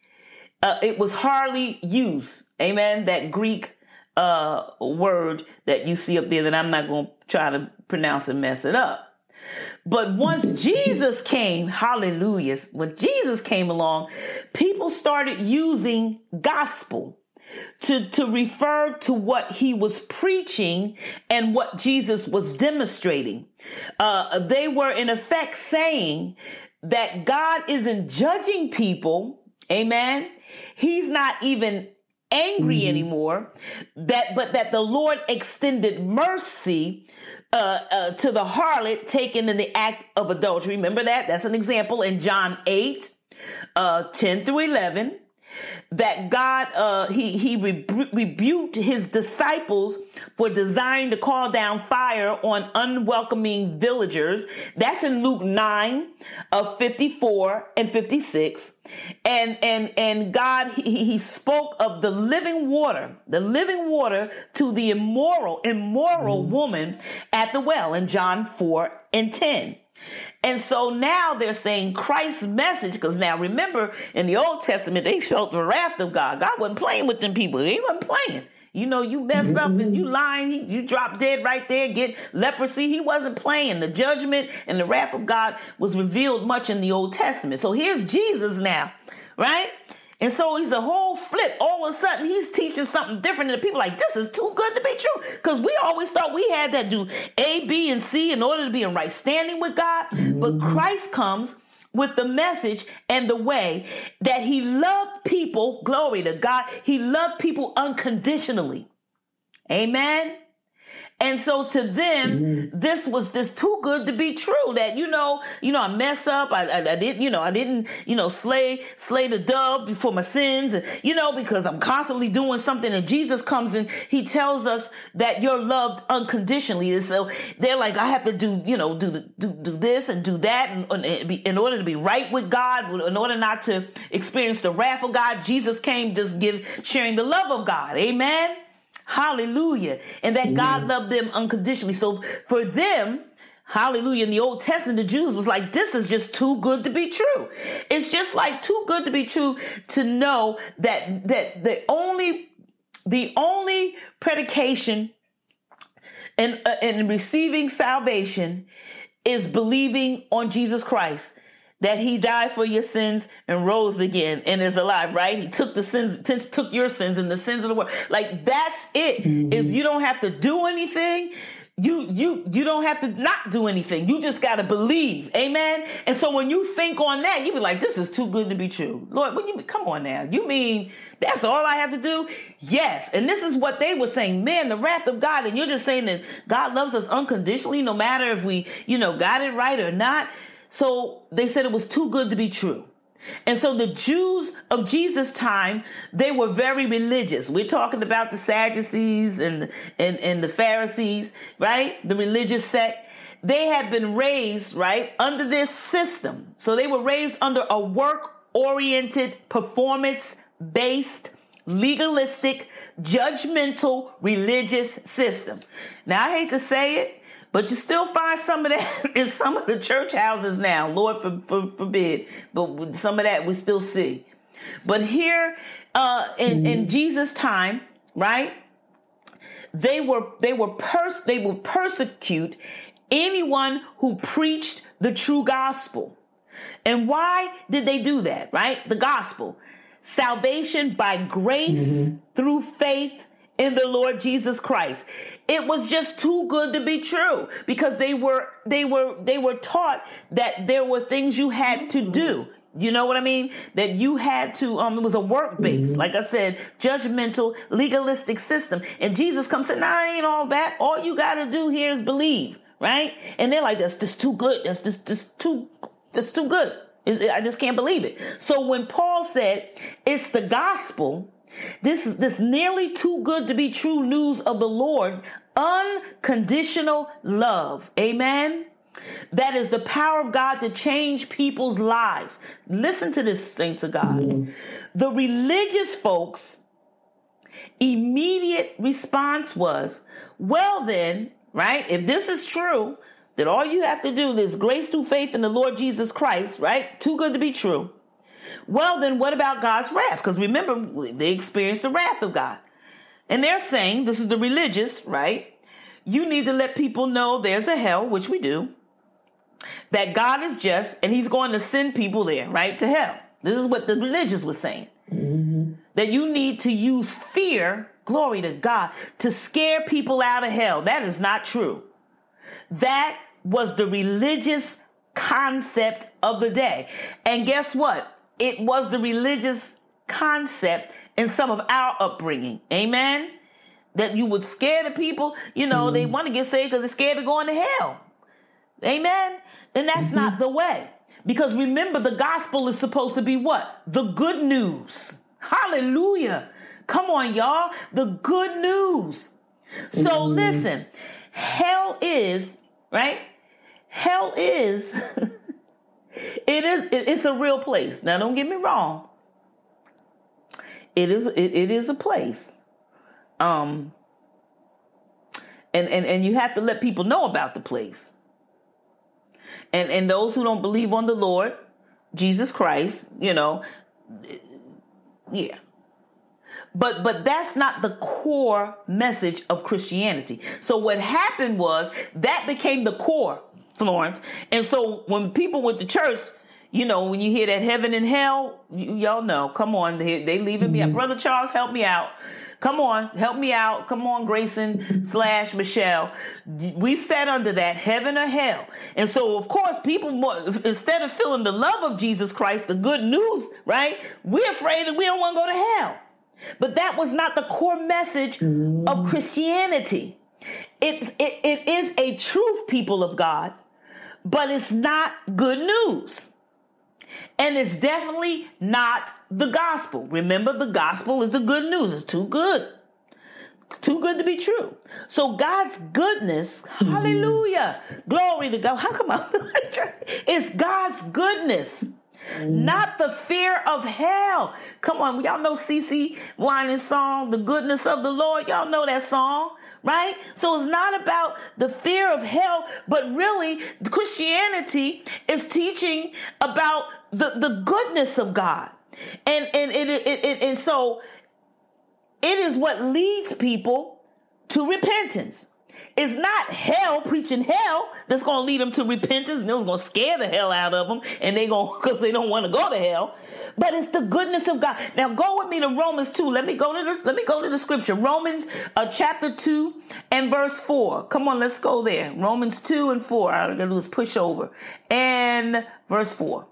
A: uh, it was hardly used. Amen. That Greek uh, word that you see up there that I'm not going to try to pronounce and mess it up. But once Jesus came, hallelujah, when Jesus came along, people started using gospel to, to refer to what he was preaching and what Jesus was demonstrating. Uh, they were in effect saying that God isn't judging people. Amen. He's not even angry mm-hmm. anymore, that but that the Lord extended mercy uh, uh, to the harlot taken in the act of adultery. Remember that? That's an example in John eight, uh, ten through eleven. That God, uh, he, he rebu- rebuked his disciples for desiring to call down fire on unwelcoming villagers. That's in Luke nine of fifty-four and fifty-six. And, and, and God, he, he spoke of the living water, the living water to the immoral, immoral mm-hmm. woman at the well in John four and ten. And so now they're saying Christ's message, because now remember in the Old Testament, they felt the wrath of God. God wasn't playing with them people. He wasn't playing. You know, you mess up and you lying, you drop dead right there, get leprosy. He wasn't playing. The judgment and the wrath of God was revealed much in the Old Testament. So here's Jesus now, right? And so he's a whole flip. All of a sudden, he's teaching something different. And the people are like, this is too good to be true. Because we always thought we had to do A, B, and C in order to be in right standing with God. Mm-hmm. But Christ comes with the message and the way that he loved people. Glory to God. He loved people unconditionally. Amen. And so to them, mm-hmm. this was just too good to be true that, you know, you know, I mess up. I, I, I didn't, you know, I didn't, you know, slay, slay the dove before my sins, and, you know, because I'm constantly doing something. And Jesus comes and he tells us that you're loved unconditionally. And so they're like, I have to do, you know, do, the, do, do this and do that in, in order to be right with God, in order not to experience the wrath of God. Jesus came just give, sharing the love of God. Amen. Hallelujah. And that God loved them unconditionally. So for them, hallelujah, in the Old Testament, the Jews was like, this is just too good to be true. It's just like too good to be true to know that, that the only, the only predication in, uh, in receiving salvation is believing on Jesus Christ. That he died for your sins and rose again and is alive, right? He took the sins, t- took your sins and the sins of the world. Like that's it. Mm-hmm. Is you don't have to do anything. You, you, you don't have to not do anything. You just got to believe. Amen. And so when you think on that, you be like, this is too good to be true. Lord, what you mean? Come on now. You mean that's all I have to do? Yes. And this is what they were saying, man, the wrath of God. And you're just saying that God loves us unconditionally, no matter if we, you know, got it right or not. So they said it was too good to be true. And so the Jews of Jesus' time, they were very religious. We're talking about the Sadducees and, and, and the Pharisees, right? The religious sect. They had been raised, right, under this system. So they were raised under a work-oriented, performance-based, legalistic, judgmental religious system. Now, I hate to say it, But you still find some of that in some of the church houses now. Lord for, for, forbid. But some of that we still see. But here uh, in, mm-hmm. in Jesus' time, right? They were they were pers- they would persecute anyone who preached the true gospel. And why did they do that, right? The gospel. Salvation by grace mm-hmm. through faith in the Lord Jesus Christ. It was just too good to be true because they were they were they were taught that there were things you had to do. You know what I mean? That you had to, um, it was a work base, mm-hmm. like I said, judgmental, legalistic system. And Jesus comes and said, nah, ain't all that. All you got to do here is believe, right? And they're like, that's just too good. That's just, just too, just too good. It's, I just can't believe it. So when Paul said it's the gospel, this is this nearly too good to be true news of the Lord, unconditional love. Amen. That is the power of God to change people's lives. Listen to this, saints of God. Mm-hmm. The religious folks' immediate response was, well then, right, if this is true, that all you have to do is grace through faith in the Lord Jesus Christ, right? Too good to be true. Well then, what about God's wrath? Because remember, they experienced the wrath of God. And they're saying, this is the religious, right? You need to let people know there's a hell, which we do. That God is just, and he's going to send people there, right, to hell. This is what the religious was saying. Mm-hmm. That you need to use fear, glory to God, to scare people out of hell. That is not true. That was the religious concept of the day. And guess what? It was the religious concept in some of our upbringing. Amen? That you would scare the people. You know, mm-hmm. they want to get saved because they're scared of going to hell. Amen. And that's mm-hmm. not the way. Because remember, the gospel is supposed to be what? The good news. Hallelujah. Come on, y'all. The good news. So mm-hmm. listen, hell is, right? Hell is, it is, it, it's a real place. Now, don't get me wrong. It is, it, it is a place. Um, and, and, and you have to let people know about the place. And and those who don't believe on the Lord, Jesus Christ, you know, yeah. But but that's not the core message of Christianity. So what happened was that became the core, Florence. And so when people went to church, you know, when you hear that heaven and hell, y- y'all know, come on, they, they leaving mm-hmm. me out. Brother Charles, help me out. Come on, help me out. Come on, Grayson slash Michelle. We've sat under that, heaven or hell. And so, of course, people, instead of feeling the love of Jesus Christ, the good news, right? We're afraid that we don't want to go to hell. But that was not the core message of Christianity. It, it, it is a truth, people of God, but it's not good news. And it's definitely not the gospel. Remember, the gospel is the good news. It's too good. Too good to be true. So God's goodness, mm-hmm. hallelujah, glory to God. How come I? It's God's goodness, mm-hmm. not the fear of hell. Come on, y'all know C C Winans' song, "The Goodness of the Lord." Y'all know that song. Right? So it's not about the fear of hell, but really Christianity is teaching about the, the goodness of God. And, and, and, and, and, and so it is what leads people to repentance. It's not hell, preaching hell, that's going to lead them to repentance, and it's going to scare the hell out of them, and they going because they don't want to go to hell. But it's the goodness of God. Now go with me to Romans two. Let me go to the let me go to the scripture. Romans uh, chapter two and verse four. Come on, let's go there. Romans two and four. All I gotta do is push over. And verse four.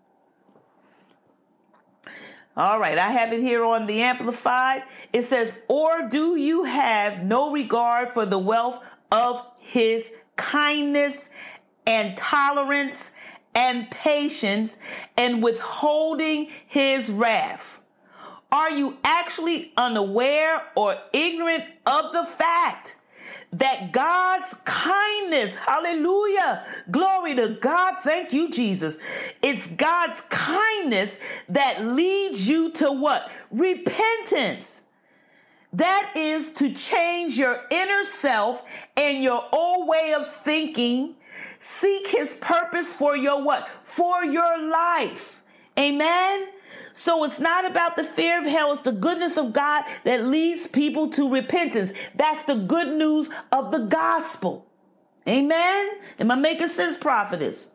A: All right, I have it here on the Amplified. It says, "Or do you have no regard for the wealth of his kindness and tolerance and patience and withholding his wrath? Are you actually unaware or ignorant of the fact that God's kindness, hallelujah, glory to God, thank you, Jesus. It's God's kindness that leads you to what? Repentance. That is to change your inner self and your old way of thinking. Seek his purpose for your what? For your life. Amen. So it's not about the fear of hell. It's the goodness of God that leads people to repentance. That's the good news of the gospel. Amen. Am I making sense, prophetess?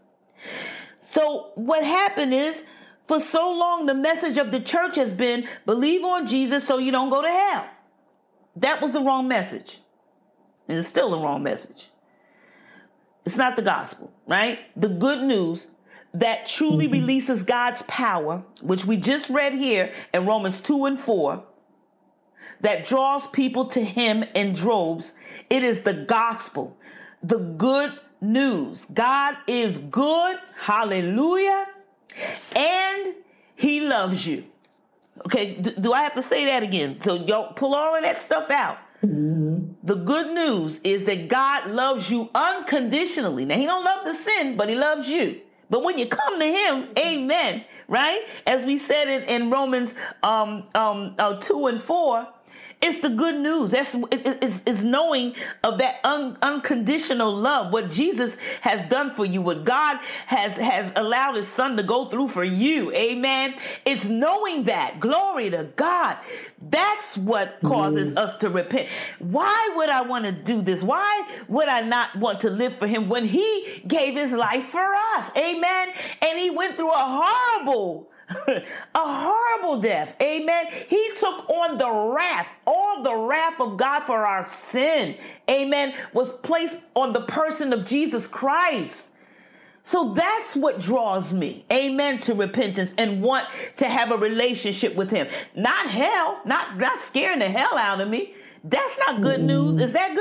A: So what happened is, for so long, the message of the church has been believe on Jesus so you don't go to hell. That was the wrong message. And it's still the wrong message. It's not the gospel, right? The good news that truly mm-hmm. releases God's power, which we just read here in Romans two and four, that draws people to him in droves. It is the gospel, the good news. God is good. Hallelujah. And he loves you. Okay, do, do I have to say that again? So y'all pull all of that stuff out. Mm-hmm. The good news is that God loves you unconditionally. Now, he don't love the sin, but he loves you. But when you come to him, amen, right? As we said in, in Romans um, um, uh, two and four, it's the good news. That's it, it's, it's knowing of that un, unconditional love, what Jesus has done for you, what God has, has allowed his son to go through for you. Amen. It's knowing that. Glory to God. That's what causes mm. us to repent. Why would I want to do this? Why would I not want to live for him when he gave his life for us? Amen. And he went through a horrible a horrible death. Amen. He took on the wrath, all the wrath of God for our sin. Amen. Was placed on the person of Jesus Christ. So that's what draws me, amen, to repentance and want to have a relationship with him. Not hell, not, not scaring the hell out of me. That's not good news. Is that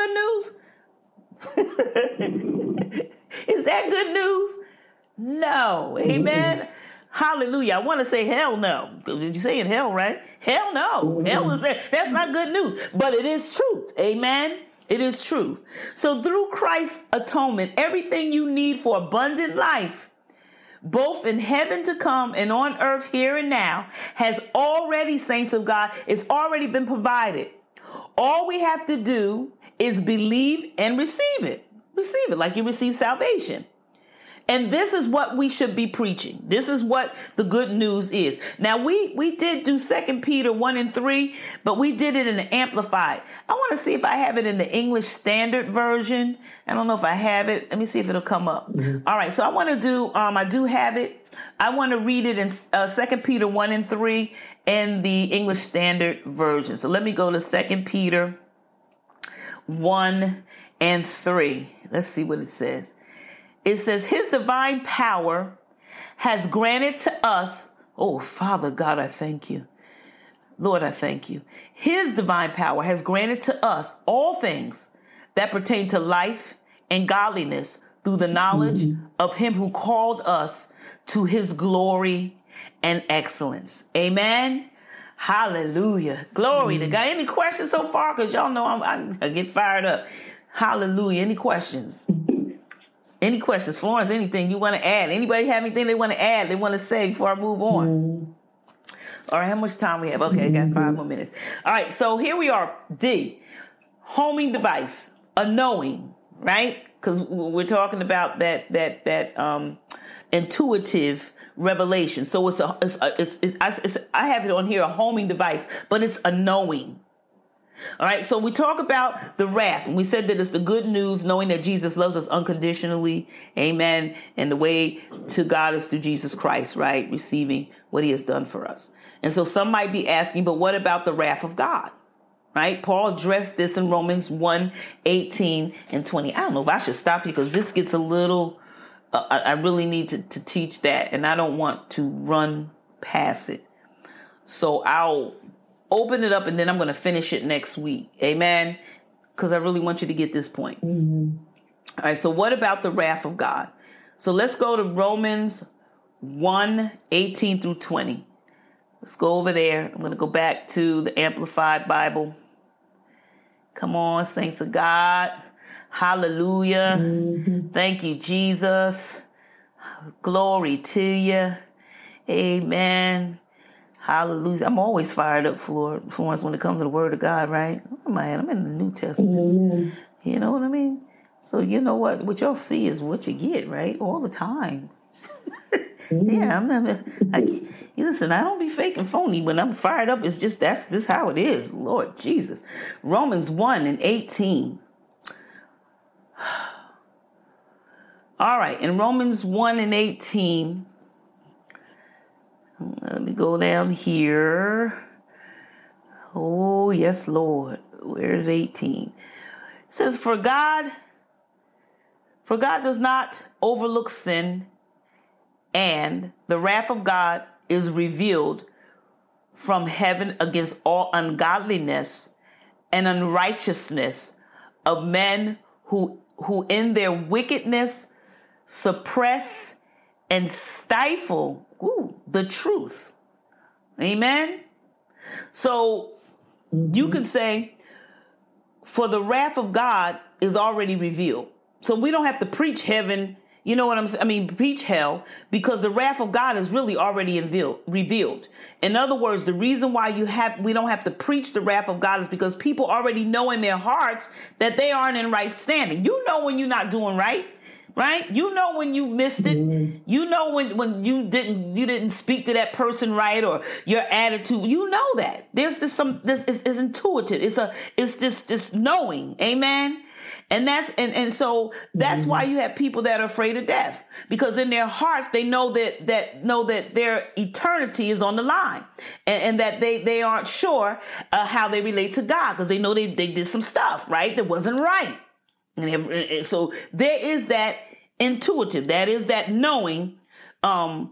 A: good news? Is that good news? No. Amen. Hallelujah. I want to say hell no. Did you say in hell, right? Hell no. Hell is there. That's not good news. But it is truth. Amen. It is truth. So through Christ's atonement, everything you need for abundant life, both in heaven to come and on earth here and now, has already, saints of God, it's already been provided. All we have to do is believe and receive it. Receive it like you receive salvation. And this is what we should be preaching. This is what the good news is. Now, we, we did do Second Peter one and three, but we did it in the Amplified. I want to see if I have it in the English Standard Version. I don't know if I have it. Let me see if it'll come up. Mm-hmm. All right. So I want to do, um, I do have it. I want to read it in uh, Second Peter one and three in the English Standard Version. So let me go to Second Peter one and three. Let's see what it says. It says, his divine power has granted to us. Oh, Father God, I thank you. Lord, I thank you. His divine power has granted to us all things that pertain to life and godliness through the knowledge mm-hmm. of him who called us to his glory and excellence. Amen. Hallelujah. Glory mm-hmm. to God. Any questions so far? Because y'all know I'm, I get fired up. Hallelujah. Any questions? Any questions? Florence, anything you want to add? Anybody have anything they want to add, they want to say before I move on? Mm. All right, how much time we have? Okay, I got five more minutes. All right, so here we are. D, homing device, a knowing, right? Because we're talking about that that that um, intuitive revelation. So it's a, it's, a, it's, it's, it's I have it on here, a homing device, but it's a knowing. All right, so we talk about the wrath, and we said that it's the good news, knowing that Jesus loves us unconditionally, amen, and the way to God is through Jesus Christ, right, receiving what he has done for us. And so some might be asking, but what about the wrath of God, right? Paul addressed this in Romans one, eighteen and twenty. I don't know if I should stop here because this gets a little, uh, I, I really need to, to teach that, and I don't want to run past it. So I'll open it up, and then I'm going to finish it next week. Amen. Because I really want you to get this point. Mm-hmm. All right. So what about the wrath of God? So let's go to Romans one, eighteen through twenty. Let's go over there. I'm going to go back to the Amplified Bible. Come on, saints of God. Hallelujah. Mm-hmm. Thank you, Jesus. Glory to you. Amen. Hallelujah. I'm always fired up, Florence, when it comes to the word of God, right? Oh, man, I'm in the New Testament.
B: Amen.
A: You know what I mean? So you know what? What y'all see is what you get, right? All the time. Mm-hmm. Yeah, I'm not. I, you listen, I don't be fake and phony. When I'm fired up, it's just that's just how it is. Lord Jesus. Romans one and eighteen. All right, in Romans one and eighteen, let me go down here. Oh, yes, Lord. Where's eighteen? It says, For God, for God does not overlook sin, and the wrath of God is revealed from heaven against all ungodliness and unrighteousness of men who, who in their wickedness suppress and stifle ooh, the truth. Amen. So mm-hmm. you can say, for the wrath of God is already revealed. So we don't have to preach heaven. You know what I'm saying? I mean, preach hell, because the wrath of God is really already revealed. In other words, the reason why you have we don't have to preach the wrath of God is because people already know in their hearts that they aren't in right standing. You know when you're not doing right. Right? You know when you missed it. Mm-hmm. You know when, when you didn't you didn't speak to that person right, or your attitude. You know that. There's this some this is, is intuitive. It's a it's just this knowing. Amen. And that's and, and so that's mm-hmm. why you have people that are afraid of death, because in their hearts they know that that know that their eternity is on the line, and, and that they they aren't sure uh, how they relate to God, because they know they, they did some stuff right that wasn't right. And so there is that intuitive, that is that knowing um,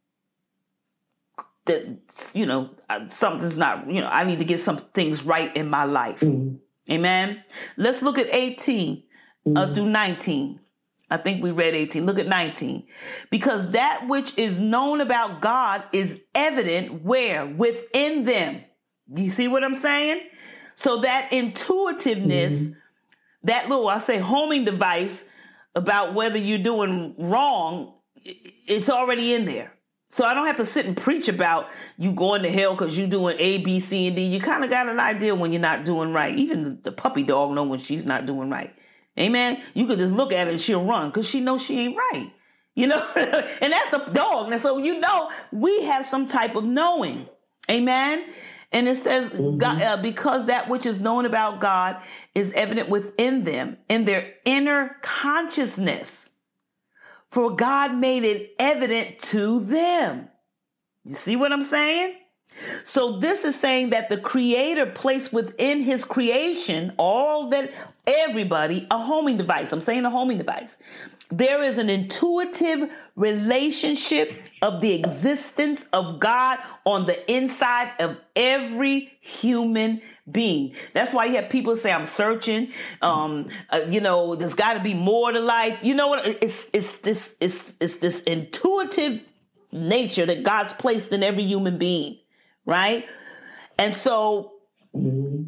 A: that, you know, something's not, you know, I need to get some things right in my life. Mm-hmm. Amen. Let's look at eighteen mm-hmm. uh, through nineteen. I think we read eighteen. Look at nineteen. Because that which is known about God is evident where? Within them. You see what I'm saying? So that intuitiveness, mm-hmm. that little, I say, homing device about whether you're doing wrong, it's already in there. So I don't have to sit and preach about you going to hell because you're doing A, B, C, and D. You kind of got an idea when you're not doing right. Even the puppy dog knows when she's not doing right. Amen. You could just look at her and she'll run because she knows she ain't right. You know, and that's a dog. And so, you know, we have some type of knowing. Amen. And it says, mm-hmm. God, uh, because that which is known about God is evident within them, in their inner consciousness. For God made it evident to them. You see what I'm saying? So this is saying that the Creator placed within his creation, all that, everybody, a homing device. I'm saying a homing device. There is an intuitive relationship of the existence of God on the inside of every human being. That's why you have people say, I'm searching. Um, uh, you know, there's got to be more to life. You know what? It's, it's this, it's, it's this intuitive nature that God's placed in every human being. Right. And so mm-hmm.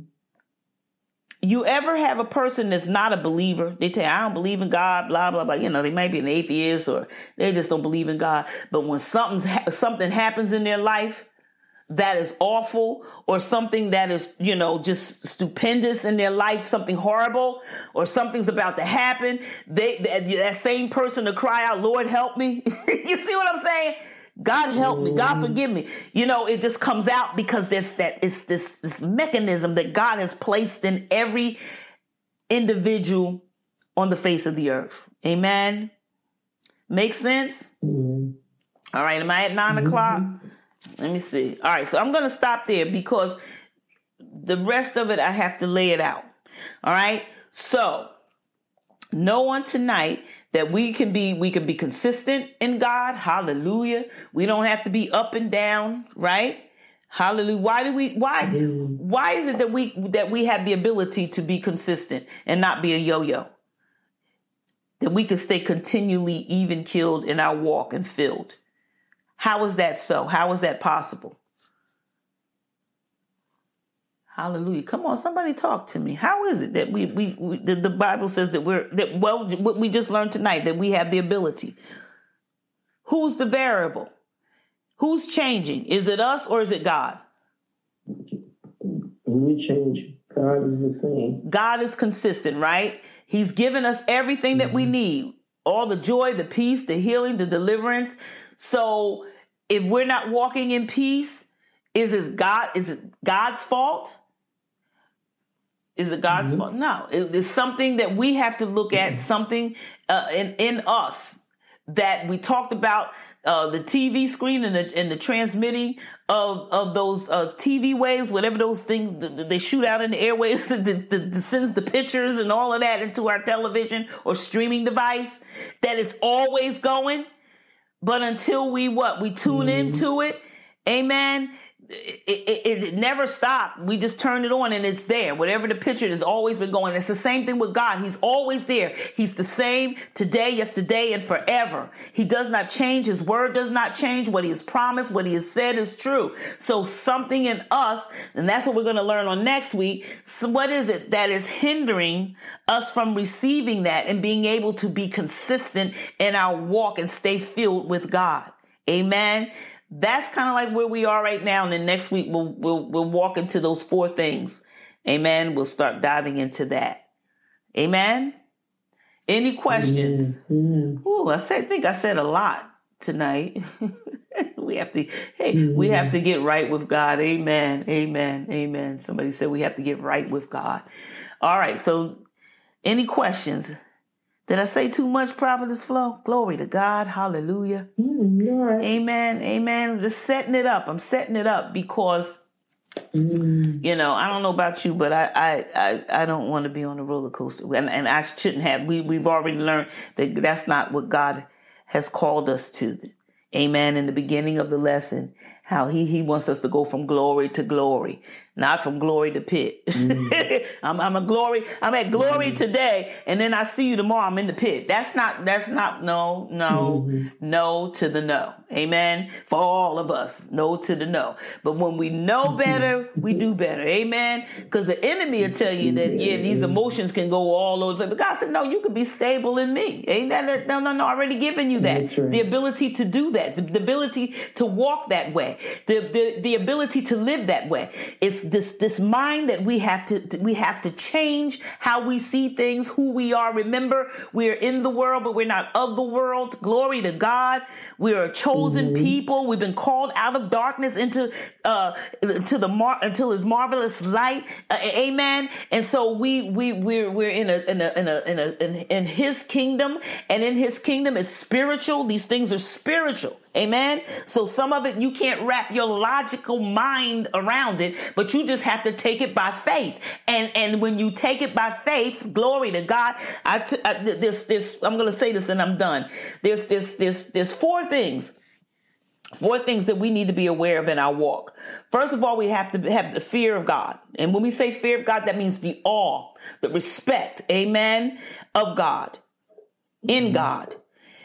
A: you ever have a person that's not a believer? They tell you, I don't believe in God, blah, blah, blah. You know, they might be an atheist or they just don't believe in God. But when something's ha- something happens in their life that is awful, or something that is, you know, just stupendous in their life, something horrible, or something's about to happen, they that, that same person to cry out, Lord, help me. You see what I'm saying? God help me. God forgive me. You know, it just comes out because there's that it's this, this mechanism that God has placed in every individual on the face of the earth. Amen. Makes sense? Mm-hmm. All right. Am I at nine mm-hmm. o'clock? Let me see. All right. So I'm going to stop there because the rest of it, I have to lay it out. All right. So know on tonight that we can be, we can be consistent in God. Hallelujah. We don't have to be up and down, right? Hallelujah. Why do we, why, why is it that we, that we have the ability to be consistent and not be a yo-yo? That we can stay continually even keeled in our walk and filled. How is that so? How is that possible? Hallelujah. Come on, somebody talk to me. How is it that we, we, we the, the Bible says that we're, that, well, what we just learned tonight, that we have the ability. Who's the variable? Who's changing? Is it us or is it God?
B: We change. God is the same.
A: God is consistent, right? He's given us everything that we need. All the joy, the peace, the healing, the deliverance. So if we're not walking in peace, is it God? Is it God's fault? Is it God's mm-hmm. fault? No, it, it's something that we have to look at, something uh, in, in us that we talked about, uh, the T V screen and the, and the transmitting of, of those uh, T V waves, whatever those things th- they shoot out in the airwaves, that, that, that sends the pictures and all of that into our television or streaming device, that is always going. But until we what? We tune mm-hmm. into it, amen, It, it, it never stopped. We just turn it on and it's there. Whatever the picture has always been going. It's the same thing with God. He's always there. He's the same today, yesterday, and forever. He does not change. His word does not change. What he has promised, what he has said is true. So something in us, and that's what we're going to learn on next week. So what is it that is hindering us from receiving that and being able to be consistent in our walk and stay filled with God? Amen. That's kind of like where we are right now. And then next week, we'll, we'll, we'll walk into those four things. Amen. We'll start diving into that. Amen. Any questions? Mm-hmm. Ooh, I said, I think I said a lot tonight. we have to, hey, mm-hmm. we have to get right with God. Amen. Amen. Amen. Somebody said we have to get right with God. All right. So any questions? Did I say too much, Prophetess Flo? Glory to God. Hallelujah.
B: Mm, right.
A: Amen. Amen. Just setting it up. I'm setting it up because, mm. you know, I don't know about you, but I I, I, I don't want to be on a roller coaster. And, and I shouldn't have. We, we've already learned that that's not what God has called us to. Amen. In the beginning of the lesson, how he, he wants us to go from glory to glory. Not from glory to pit. Mm. I'm, I'm a glory. I'm at glory mm. today, and then I see you tomorrow. I'm in the pit. That's not. That's not. No. No. Mm-hmm. No to the no. Amen. For all of us, no to the no. But when we know better, we do better. Amen. Because the enemy will tell you that yeah, these emotions can go all over. But God said, no, you can be stable in me. Ain't that? No, no, no. I already given you that. Right. The ability to do that. The, the ability to walk that way. The, the the ability to live that way. It's this this mind that we have to we have to change how we see things, who we are. Remember, we're in the world, but we're not of the world. Glory to God. We are a chosen mm-hmm. people. We've been called out of darkness into uh to the mar- until His marvelous light. Uh, amen. And so we we we're we're in a in a in a in a in, in His kingdom, and in His kingdom it's spiritual. These things are spiritual. Amen. So some of it you can't wrap your logical mind around it, but you just have to take it by faith. And and when you take it by faith, glory to God. I, t- I this this I'm going to say this and I'm done. There's this this there's four things. Four things that we need to be aware of in our walk. First of all, we have to have the fear of God. And when we say fear of God, that means the awe, the respect, amen, of God, in God.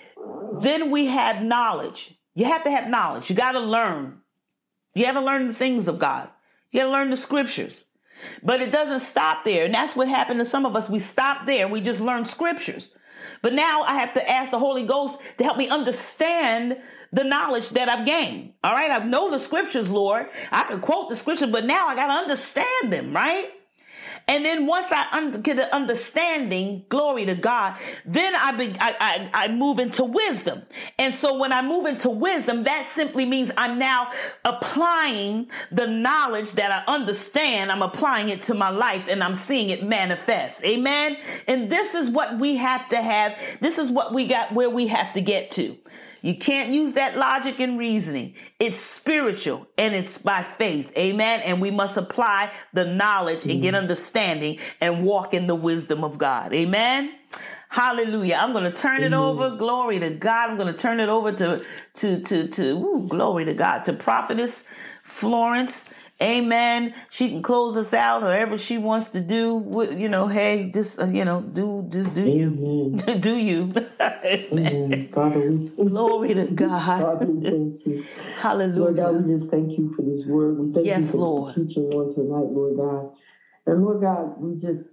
A: Then we have knowledge. You have to have knowledge. You got to learn. You have to learn the things of God. You got to learn the scriptures. But it doesn't stop there. And that's what happened to some of us. We stop there. We just learn scriptures. But now I have to ask the Holy Ghost to help me understand the knowledge that I've gained. All right. I know the scriptures, Lord. I can quote the scriptures, but now I got to understand them, right? And then once I un- get an understanding, glory to God, then I, be- I, I I move into wisdom. And so when I move into wisdom, that simply means I'm now applying the knowledge that I understand. I'm applying it to my life and I'm seeing it manifest. Amen. And this is what we have to have. This is what we got where we have to get to. You can't use that logic and reasoning. It's spiritual and it's by faith. Amen. And we must apply the knowledge and get understanding and walk in the wisdom of God. Amen. Hallelujah. I'm going to turn it over. Glory to God. I'm going to turn it over to, to, to, to, ooh, glory to God, to Prophetess Florence. Amen. She can close us out, however she wants to do. You know, hey, just uh, you know, do just do you, do you. Amen.
B: Father, we
A: glory to God.
B: Father, we thank you.
A: Hallelujah.
B: Lord God, we just thank you for this word. We thank
A: yes,
B: you for
A: Lord.
B: the teaching on tonight, Lord God. And Lord God, we just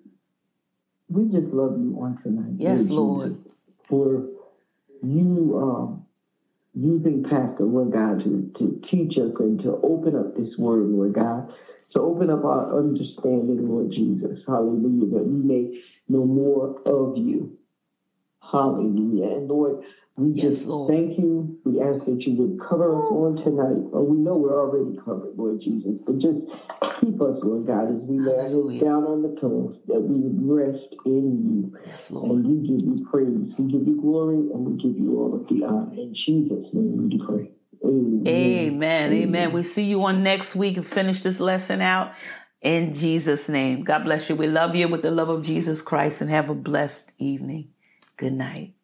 B: we just love you on tonight.
A: Yes, Lord.
B: For you, um, using Pastor, Lord God, to, to teach us and to open up this word, Lord God, to open up our understanding, Lord Jesus. Hallelujah, that we may know more of you. Hallelujah. And Lord, we
A: Yes,
B: just
A: Lord.
B: thank you. We ask that you would cover us on tonight. Well, we know we're already covered, Lord Jesus, but just keep us, Lord God, as we lay our heads down on the pillows, that we would rest in you.
A: Yes, Lord.
B: And we give you praise, we give you glory, and we give you all of the honor. In Jesus' name we pray. Amen.
A: Amen. Amen. We see you on next week and finish this lesson out in Jesus' name. God bless you. We love you with the love of Jesus Christ, and have a blessed evening. Good night.